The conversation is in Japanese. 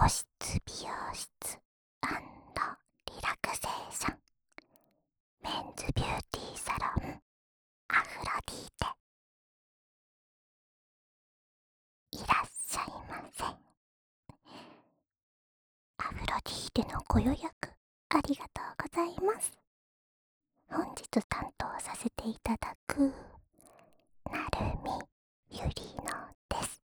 個室美容室リラクセーションメンズビューティーサロンアフロディーテ、いらっしゃいませ。アフロディーテのご予約ありがとうございます。本日担当させていただくなるみゆりのです。